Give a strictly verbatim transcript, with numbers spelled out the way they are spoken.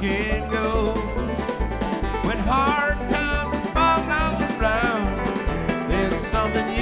can go. When hard times fall down around, there's something